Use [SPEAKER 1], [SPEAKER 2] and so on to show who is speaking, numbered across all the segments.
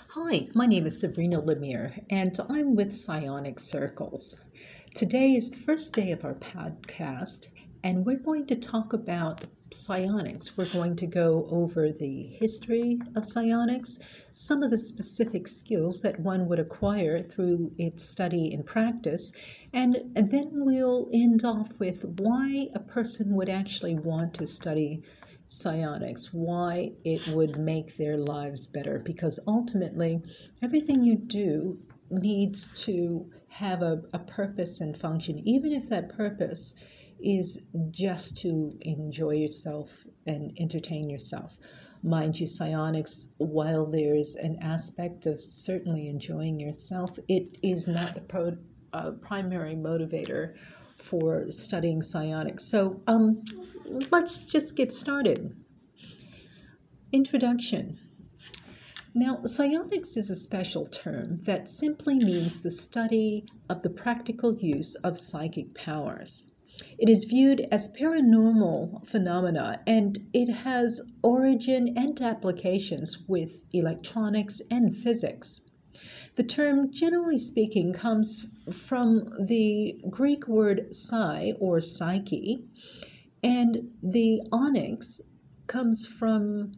[SPEAKER 1] Hi, my name is Sabrina Lemire, and I'm with Psionic Circles. Today is the first day of our podcast, and we're going to talk about psionics. We're going to go over the history of psionics, some of the specific skills that one would acquire through its study and practice, and then we'll end off with why a person would actually want to study psionics, why it would make their lives better, because ultimately everything you do needs to have a purpose and function, even if that purpose is just to enjoy yourself and entertain yourself. Mind you, psionics, while there's an aspect of certainly enjoying yourself, it is not the primary motivator for studying psionics. So let's just get started. Introduction. Now, psionics is a special term that simply means the study of the practical use of psychic powers. It is viewed as paranormal phenomena, and it has origin and applications with electronics and physics. The term, generally speaking, comes from the Greek word psi or psyche, and the onyx comes from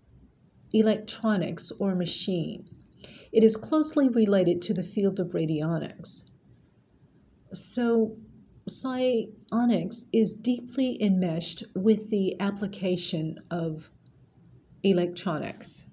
[SPEAKER 1] electronics or machine. It is closely related to the field of radionics. So psionics is deeply enmeshed with the application of electronics.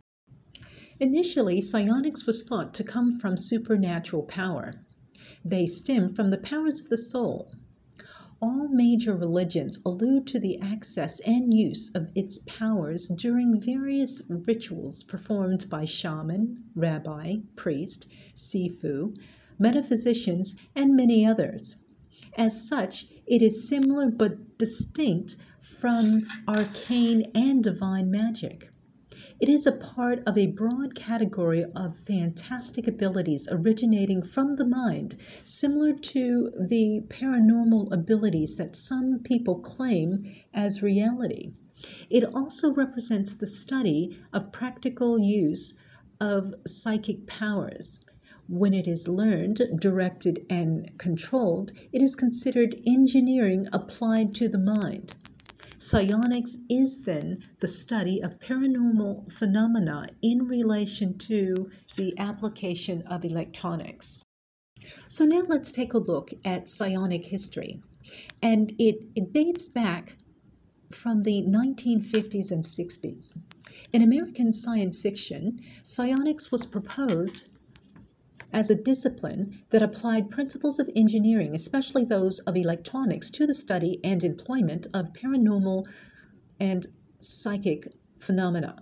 [SPEAKER 1] Initially, psionics was thought to come from supernatural power. They stem from the powers of the soul. All major religions allude to the access and use of its powers during various rituals performed by shaman, rabbi, priest, sifu, metaphysicians, and many others. As such, it is similar but distinct from arcane and divine magic. It is a part of a broad category of fantastic abilities originating from the mind, similar to the paranormal abilities that some people claim as reality. It also represents the study of practical use of psychic powers. When it is learned, directed, and controlled, it is considered engineering applied to the mind. Psionics is then the study of paranormal phenomena in relation to the application of electronics. So now let's take a look at psionic history. And it dates back from the 1950s and 60s. In American science fiction, psionics was proposed as a discipline that applied principles of engineering, especially those of electronics, to the study and employment of paranormal and psychic phenomena.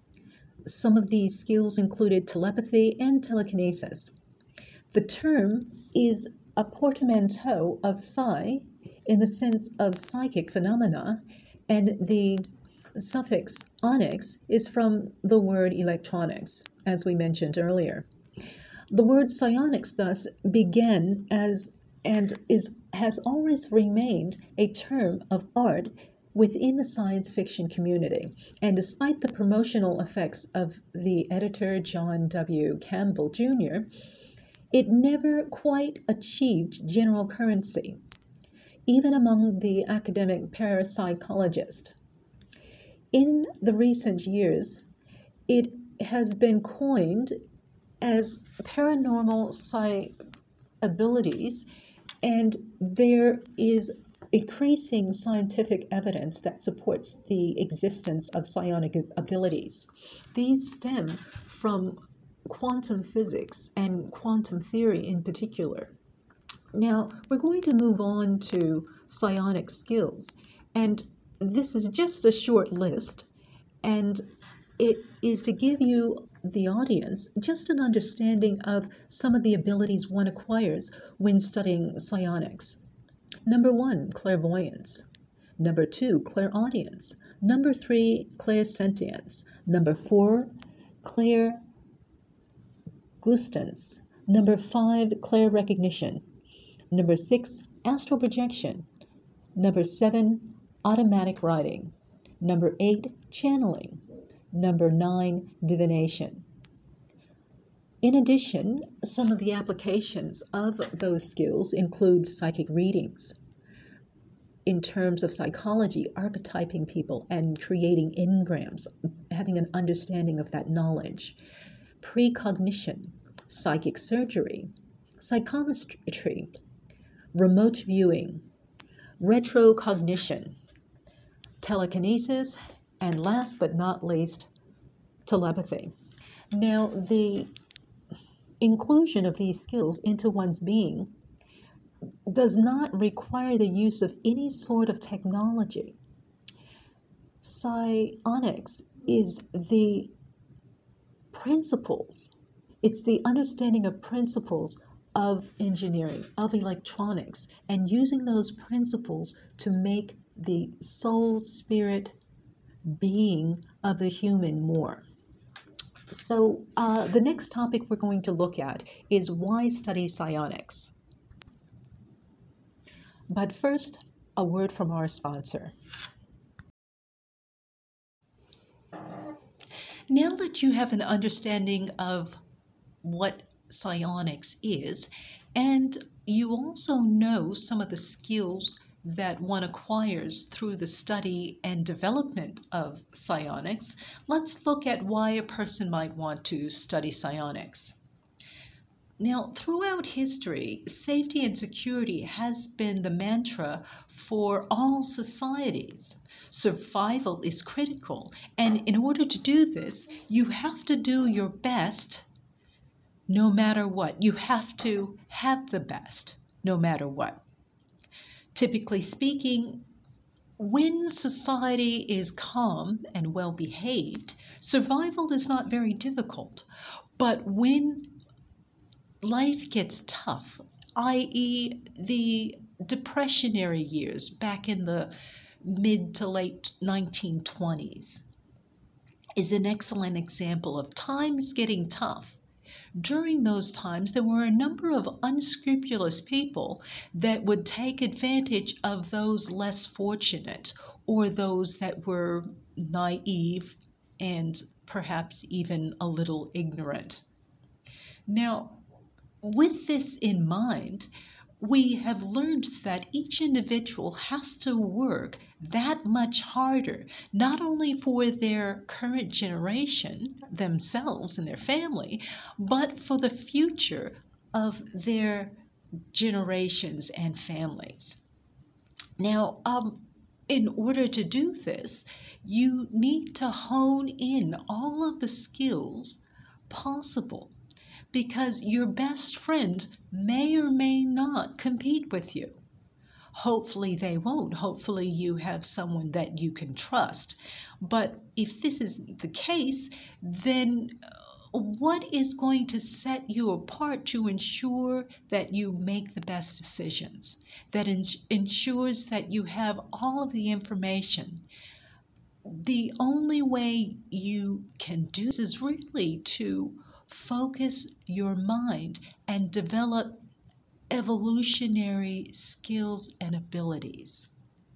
[SPEAKER 1] Some of these skills included telepathy and telekinesis. The term is a portmanteau of psi in the sense of psychic phenomena, and the suffix onyx is from the word electronics, as we mentioned earlier. The word psionics thus began as has always remained a term of art within the science fiction community. And despite the promotional effects of the editor John W. Campbell Jr., it never quite achieved general currency, even among the academic parapsychologists. In the recent years, it has been coined as paranormal abilities, and there is increasing scientific evidence that supports the existence of psionic abilities. These stem from quantum physics and quantum theory in particular. Now, we're going to move on to psionic skills, and this is just a short list, and it is to give you, the audience, just an understanding of some of the abilities one acquires when studying psionics. Number 1, clairvoyance. Number 2, clairaudience. Number 3, clairsentience. Number 4, clairgustance. Number 5, clairrecognition. Number 6, astral projection. Number 7, automatic writing. Number 8, channeling. Number 9, divination. In addition, some of the applications of those skills include psychic readings. In terms of psychology, archetyping people and creating engrams, having an understanding of that knowledge, precognition, psychic surgery, psychometry, remote viewing, retrocognition, telekinesis, and last but not least, telepathy. Now, the inclusion of these skills into one's being does not require the use of any sort of technology. Psionics is the principles, it's the understanding of principles of engineering, of electronics, and using those principles to make the soul, spirit, being of the human more. So the next topic we're going to look at is why study psionics. But first, a word from our sponsor. Now that you have an understanding of what psionics is, and you also know some of the skills that one acquires through the study and development of psionics, let's look at why a person might want to study psionics. Now, throughout history, safety and security has been the mantra for all societies. Survival is critical, and in order to do this, you have to do your best no matter what. You have to have the best no matter what. Typically speaking, when society is calm and well behaved, survival is not very difficult. But when life gets tough, i.e., the depressionary years back in the mid to late 1920s, is an excellent example of times getting tough. During those times, there were a number of unscrupulous people that would take advantage of those less fortunate or those that were naive and perhaps even a little ignorant. Now, with this in mind, we have learned that each individual has to work that much harder, not only for their current generation, themselves and their family, but for the future of their generations and families. Now, in order to do this, you need to hone in all of the skills possible, because your best friend may or may not compete with you. Hopefully they won't. Hopefully you have someone that you can trust. But if this isn't the case, then what is going to set you apart to ensure that you make the best decisions, that ensures that you have all of the information? The only way you can do this is really to focus your mind and develop evolutionary skills and abilities.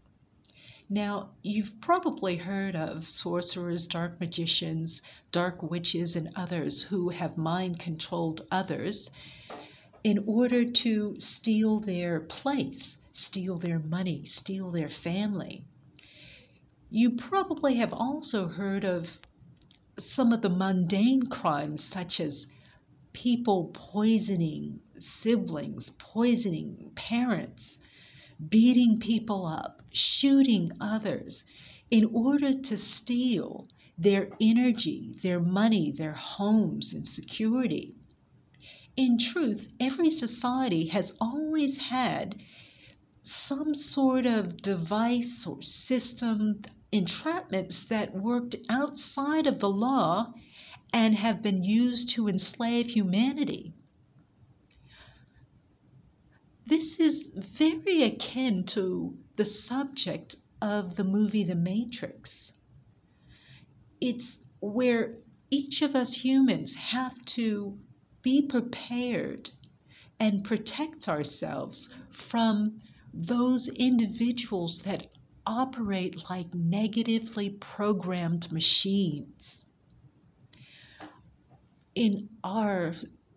[SPEAKER 1] Now, you've probably heard of sorcerers, dark magicians, dark witches, and others who have mind-controlled others in order to steal their place, steal their money, steal their family. You probably have also heard of some of the mundane crimes, such as people poisoning siblings, poisoning parents, beating people up, shooting others in order to steal their energy, their money, their homes, and security. In truth, every society has always had some sort of device or system, entrapments that worked outside of the law and have been used to enslave humanity. This is very akin to the subject of the movie The Matrix. It's where each of us humans have to be prepared and protect ourselves from those individuals that operate like negatively programmed machines. In our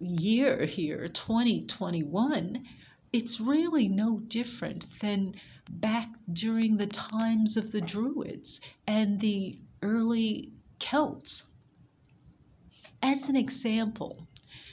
[SPEAKER 1] year here, 2021, it's really no different than back during the times of the Druids and the early Celts. As an example,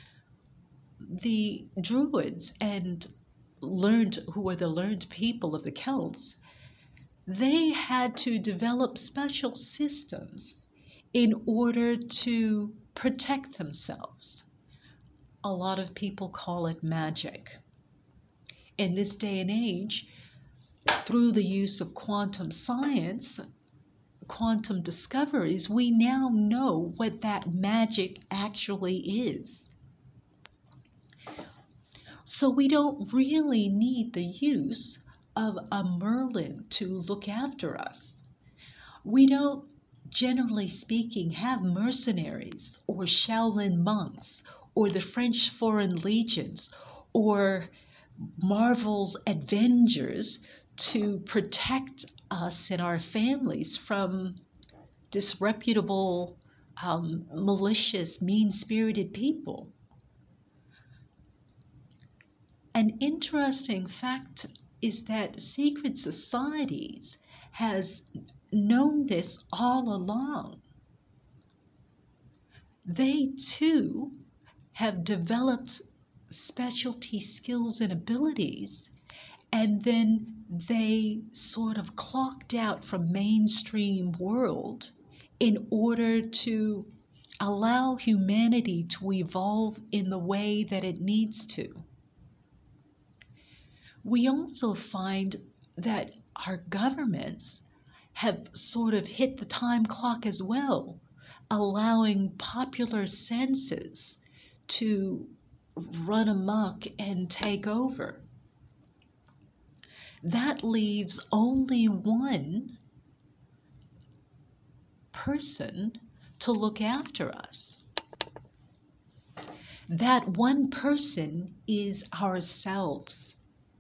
[SPEAKER 1] the Druids who were the learned people of the Celts, they had to develop special systems in order to protect themselves. A lot of people call it magic. In this day and age, through the use of quantum science, quantum discoveries, we now know what that magic actually is. So we don't really need the use of a Merlin to look after us. We don't, generally speaking, have mercenaries or Shaolin monks or the French Foreign Legions or Marvel's Avengers to protect us and our families from disreputable, malicious, mean-spirited people. An interesting fact is that secret societies has known this all along. They too have developed specialty skills and abilities, and then they sort of clocked out from mainstream world in order to allow humanity to evolve in the way that it needs to. We also find that our governments have sort of hit the time clock as well, allowing popular senses to run amok and take over. That leaves only one person to look after us. That one person is ourselves.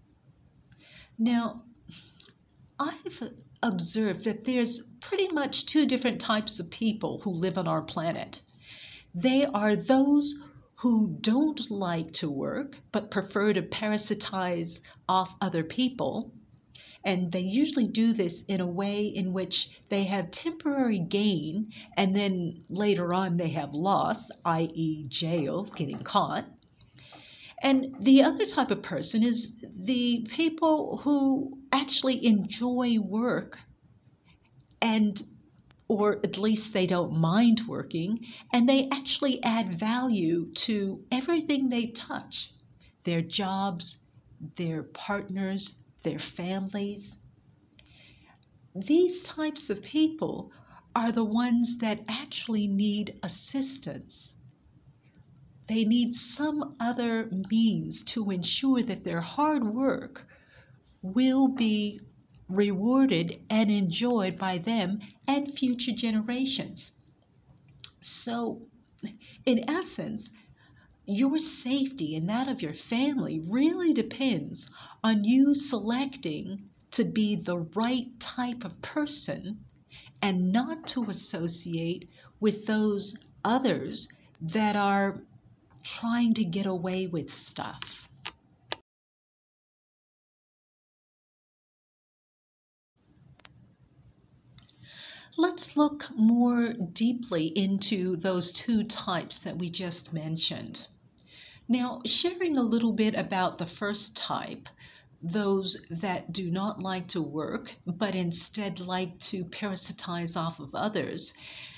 [SPEAKER 1] Now, I've observed that there's pretty much two different types of people who live on our planet. They are those who don't like to work but prefer to parasitize off other people. And they usually do this in a way in which they have temporary gain and then later on they have loss, i.e. jail, getting caught. And the other type of person is the people who actually enjoy work, or at least they don't mind working, and they actually add value to everything they touch, their jobs, their partners, their families. These types of people are the ones that actually need assistance. They need some other means to ensure that their hard work will be rewarded and enjoyed by them and future generations. So, in essence, your safety and that of your family really depends on you selecting to be the right type of person and not to associate with those others that are trying to get away with stuff. Let's look more deeply into those two types that we just mentioned. Now, sharing a little bit about the first type, those that do not like to work, but instead like to parasitize off of others.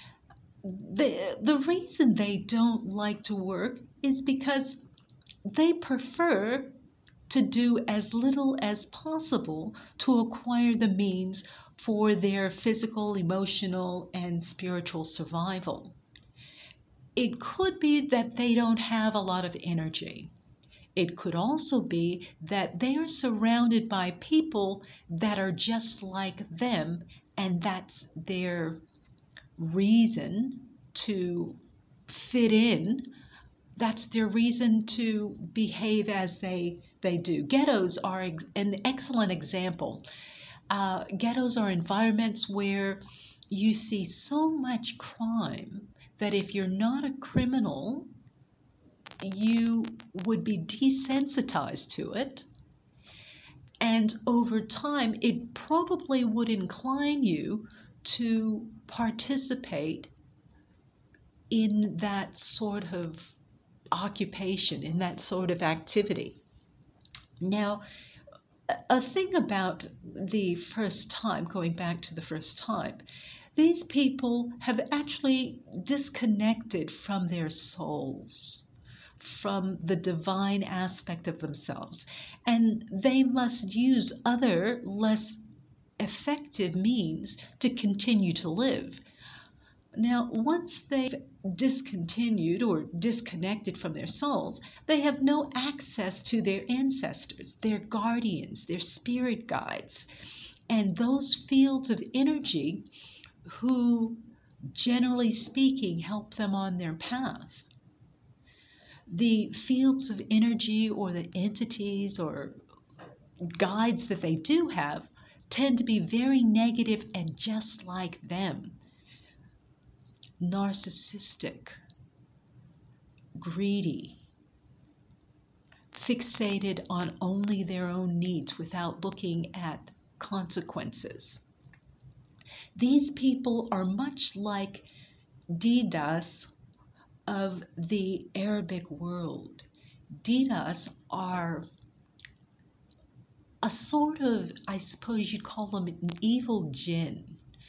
[SPEAKER 1] The reason they don't like to work is because they prefer to do as little as possible to acquire the means for their physical, emotional, and spiritual survival. It could be that they don't have a lot of energy. It could also be that they are surrounded by people that are just like them, and that's their reason to fit in. That's their reason to behave as they do. Ghettos are an excellent example. Ghettos are environments where you see so much crime that if you're not a criminal, you would be desensitized to it. And over time, it probably would incline you to participate in that sort of occupation, in that sort of activity. Now, a thing about the first time, going back to the first time, these people have actually disconnected from their souls, from the divine aspect of themselves, and they must use other, less effective means to continue to live. Now, once they've discontinued or disconnected from their souls, they have no access to their ancestors, their guardians, their spirit guides, and those fields of energy who, generally speaking, help them on their path. The fields of energy or the entities or guides that they do have tend to be very negative and just like them. Narcissistic, greedy, fixated on only their own needs without looking at consequences. These people are much like Didas of the Arabic world. Didas are a sort of, I suppose you'd call them an evil jinn.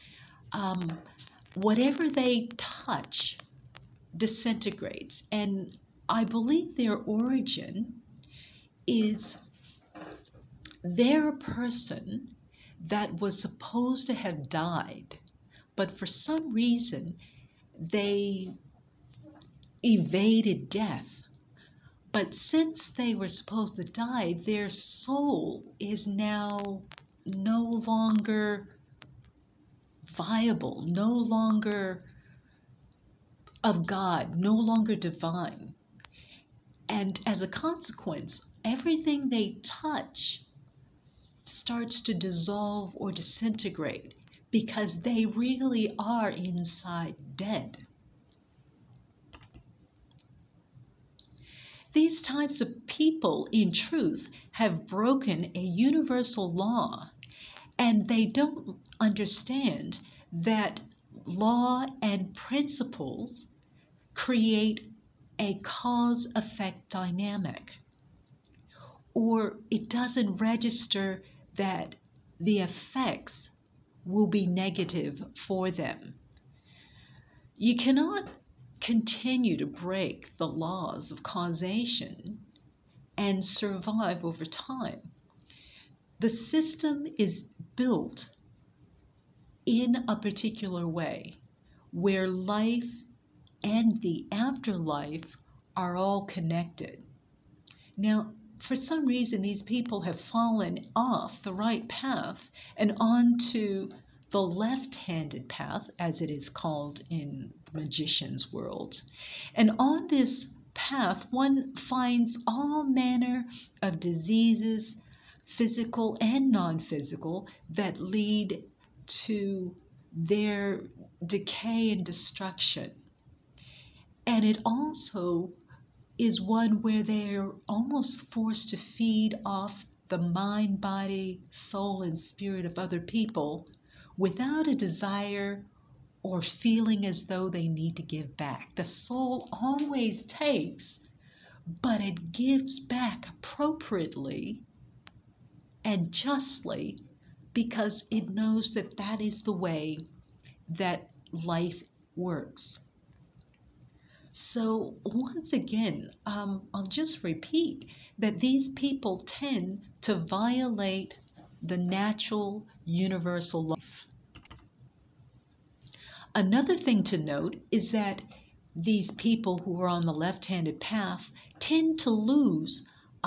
[SPEAKER 1] Whatever they touch disintegrates, and I believe their origin is they're a person that was supposed to have died, but for some reason they evaded death. But since they were supposed to die, their soul is now no longer viable, no longer of God, no longer divine. And as a consequence, everything they touch starts to dissolve or disintegrate because they really are inside dead. These types of people, in truth, have broken a universal law, and they don't understand that law and principles create a cause-effect dynamic, or it doesn't register that the effects will be negative for them. You cannot continue to break the laws of causation and survive over time. The system is built in a particular way where life and the afterlife are all connected. Now, for some reason, these people have fallen off the right path and onto the left-handed path, as it is called in the magician's world. And on this path, one finds all manner of diseases, physical and non-physical, that lead to their decay and destruction. And it also is one where they're almost forced to feed off the mind, body, soul, and spirit of other people without a desire or feeling as though they need to give back. The soul always takes, but it gives back appropriately and justly because it knows that that is the way that life works. So once again, I'll just repeat that these people tend to violate the natural universal life. Another thing to note is that these people who are on the left-handed path tend to lose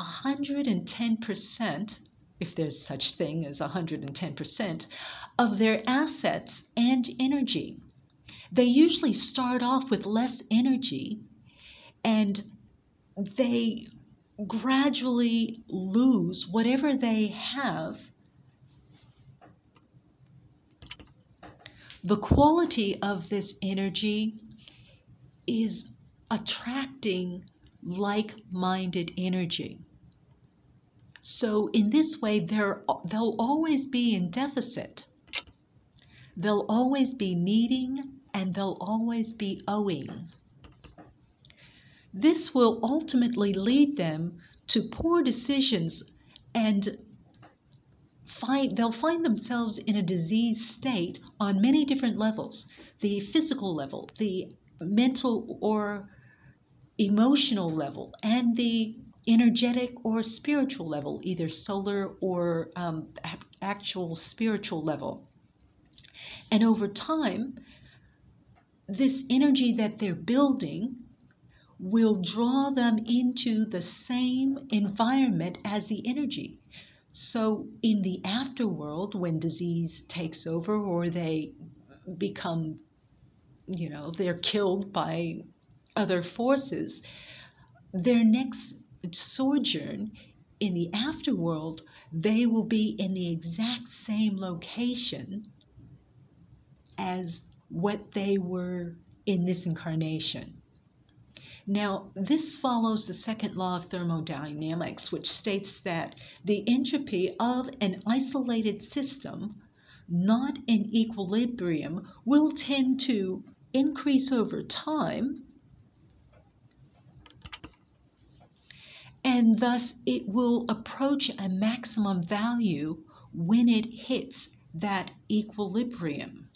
[SPEAKER 1] 110%, if there's such thing as 110%, of their assets and energy. They usually start off with less energy and they gradually lose whatever they have. The quality of this energy is attracting like-minded energy. So in this way, they'll always be in deficit. They'll always be needing, and they'll always be owing. This will ultimately lead them to poor decisions, and they'll find themselves in a diseased state on many different levels: the physical level, the mental or emotional level, and the energetic or spiritual level, either solar or actual spiritual level. And over time, this energy that they're building will draw them into the same environment as the energy. So in the afterworld, when disease takes over or they become, they're killed by other forces, their next sojourn in the afterworld, they will be in the exact same location as what they were in this incarnation. Now, this follows the second law of thermodynamics, which states that the entropy of an isolated system, not in equilibrium, will tend to increase over time, and thus it will approach a maximum value when it hits that equilibrium.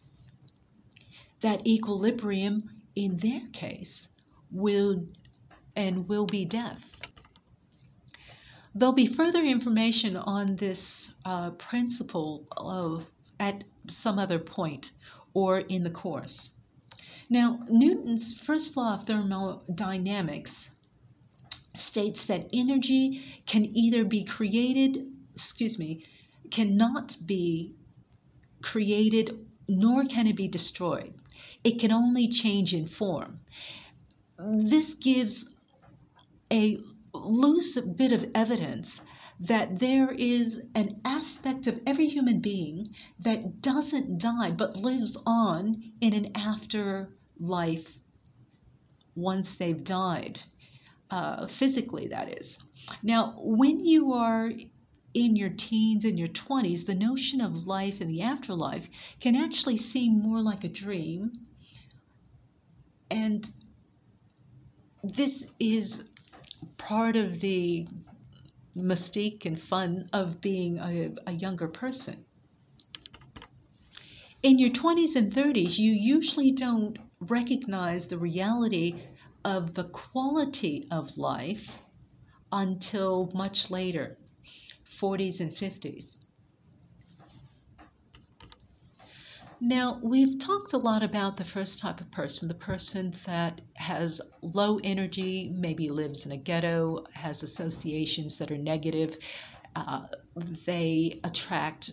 [SPEAKER 1] That equilibrium, in their case, will be death. There'll be further information on this principle at some other point or in the course. Now, Newton's first law of thermodynamics states that energy can either be cannot be created, nor can it be destroyed. It can only change in form. This gives a loose bit of evidence that there is an aspect of every human being that doesn't die but lives on in an afterlife once they've died, physically, that is. Now, when you are in your teens and your 20s, the notion of life in the afterlife can actually seem more like a dream. And this is part of the mystique and fun of being a younger person. In your 20s and 30s, you usually don't recognize the reality of the quality of life until much later, 40s and 50s. Now, we've talked a lot about the first type of person, the person that has low energy, maybe lives in a ghetto, has associations that are negative. They attract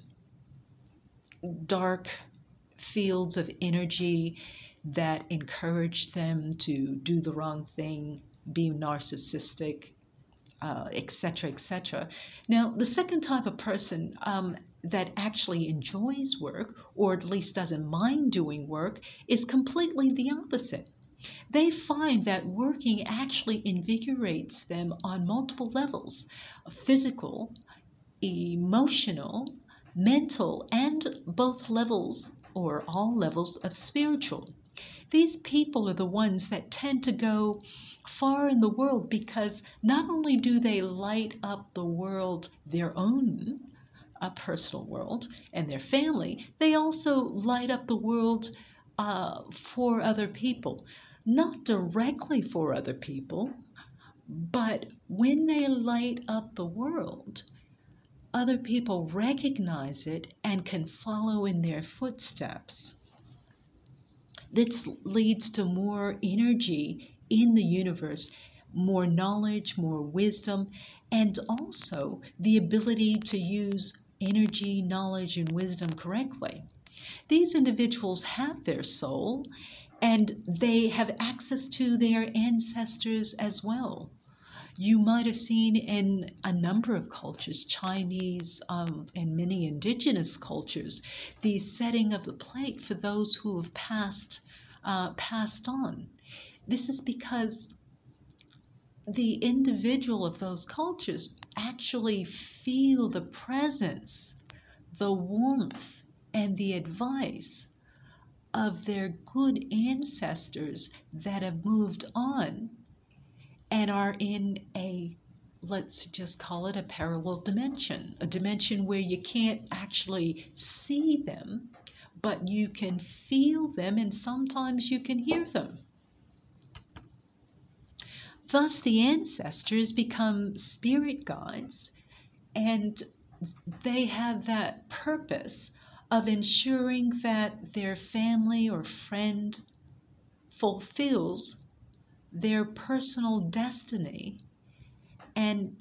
[SPEAKER 1] dark fields of energy that encourage them to do the wrong thing, be narcissistic, etc., etc. Now, the second type of person that actually enjoys work, or at least doesn't mind doing work, is completely the opposite. They find that working actually invigorates them on multiple levels: physical, emotional, mental, and both levels or all levels of spiritual. These people are the ones that tend to go far in the world because not only do they light up the world, their own personal world, and their family, they also light up the world for other people. Not directly for other people, but when they light up the world, other people recognize it and can follow in their footsteps. This leads to more energy in the universe, more knowledge, more wisdom, and also the ability to use energy, knowledge, and wisdom correctly. These individuals have their soul, and they have access to their ancestors as well. You might have seen in a number of cultures, Chinese and many indigenous cultures, the setting of the plate for those who have passed on. This is because the individual of those cultures actually feel the presence, the warmth, and the advice of their good ancestors that have moved on and are in a, let's just call it a parallel dimension, a dimension where you can't actually see them, but you can feel them and sometimes you can hear them. Thus, the ancestors become spirit guides, and they have that purpose of ensuring that their family or friend fulfills their personal destiny and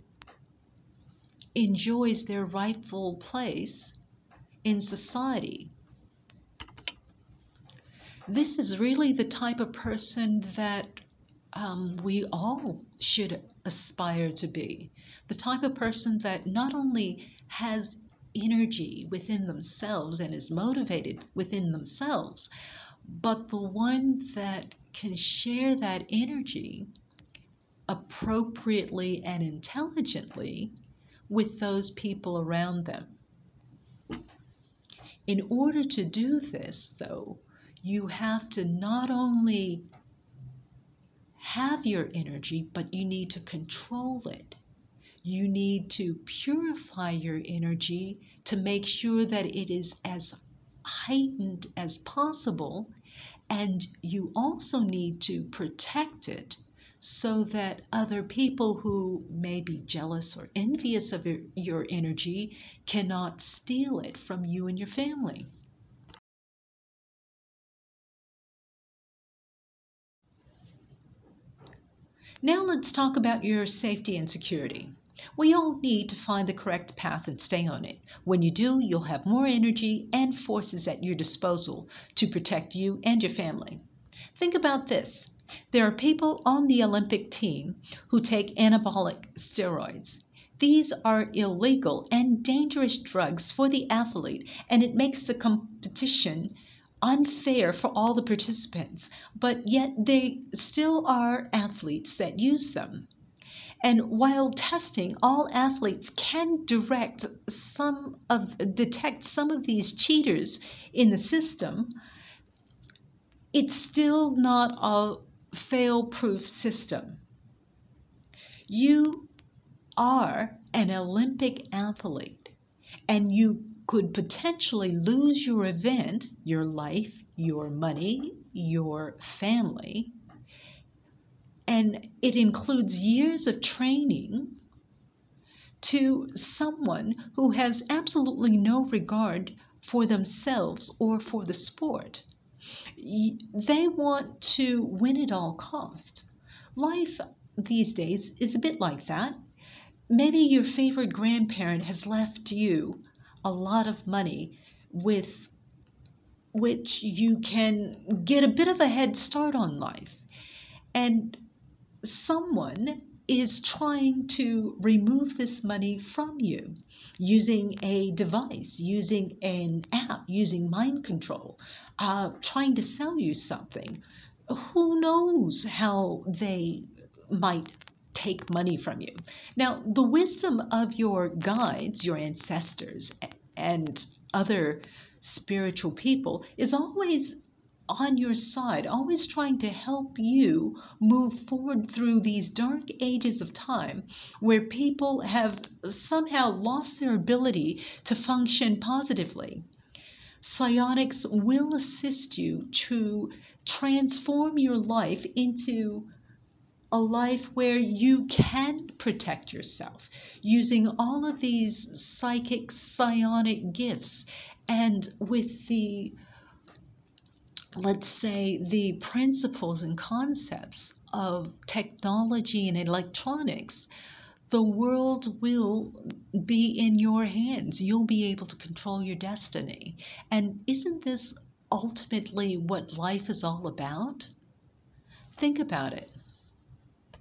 [SPEAKER 1] enjoys their rightful place in society. This is really the type of person that we all should aspire to be. The type of person that not only has energy within themselves and is motivated within themselves, but the one that can share that energy appropriately and intelligently with those people around them. In order to do this, though, you have to not only have your energy, but you need to control it. You need to purify your energy to make sure that it is as heightened as possible, and you also need to protect it so that other people who may be jealous or envious of your energy cannot steal it from you and your family. Now let's talk about your safety and security. We all need to find the correct path and stay on it. When you do, you'll have more energy and forces at your disposal to protect you and your family. Think about this. There are people on the Olympic team who take anabolic steroids. These are illegal and dangerous drugs for the athlete, and it makes the competition unfair for all the participants, but yet they still are athletes that use them. And while testing, all athletes can detect some of these cheaters in the system, it's still not a fail-proof system. You are an Olympic athlete, and you could potentially lose your event, your life, your money, your family, and it includes years of training to someone who has absolutely no regard for themselves or for the sport. They want to win at all cost. Life these days is a bit like that. Maybe your favorite grandparent has left you a lot of money with which you can get a bit of a head start on life. And someone is trying to remove this money from you using a device, using an app, using mind control, trying to sell you something. Who knows how they might take money from you. Now, the wisdom of your guides, your ancestors, and other spiritual people is always on your side, always trying to help you move forward through these dark ages of time where people have somehow lost their ability to function positively. Psionics will assist you to transform your life into a life where you can protect yourself using all of these psychic psionic gifts and with the, let's say, the principles and concepts of technology and electronics. The world will be in your hands. You'll be able to control your destiny. And isn't this ultimately what life is all about? Think about it.